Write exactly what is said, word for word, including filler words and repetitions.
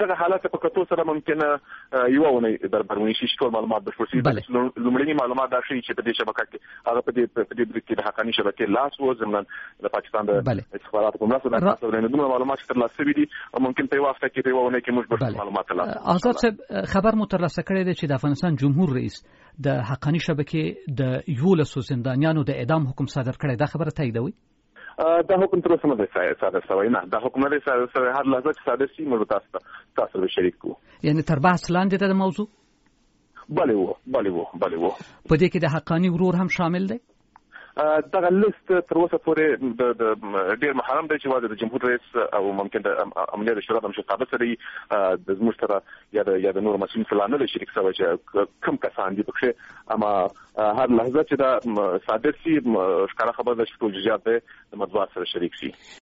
دغه حالت په کتو سره ممکنه یو ونې در برونی شي ټول معلومات بشپړ شي. لومړني معلومات دا شي چې په دې شبکه کې هغه په دې په دې کې د حقاني شبکې لاس و زموږ د پاکستان د استخباراتو په مرسته د تاسو د دوه معلومات تر لاسه وي دي ممکن په واسطه کې په ونه کې موږ بشپړ معلومات ترلاسه. آزاد خبر مو ترلاسه کړی دی چې د افغانستان جمهور رئیس د حقاني شبکې د یولسو زندانیانو د اعدام حکم صادر کړی. دا خبره تاییدوي؟ دا حکم تر اوسه نه دی صادر شوی. نه دا حکم نه دی صادر شوی. هر لحظه چې صادر شي موږ تاسو تاسو سره شریک کوو. یعنی تر بحث لاندې د موضوع بله وو بله وو بله وو په دې کې د حقاني ورور هم شامل دی. دغه لیست تر اوسه پورې د ډېر محرم دی چې واده د جمهور رئیس او ممکن د عملیات شورا د مشرتابه سره د زموږ سره یا د یا د نور مسؤلین سره نه شریک شوی چې کوم کسان دي پکې. اما هر لحظه چې دا صادر شي ښکاره خبر ده چې ټول جزئیات د مطبوعات سره شریک شي.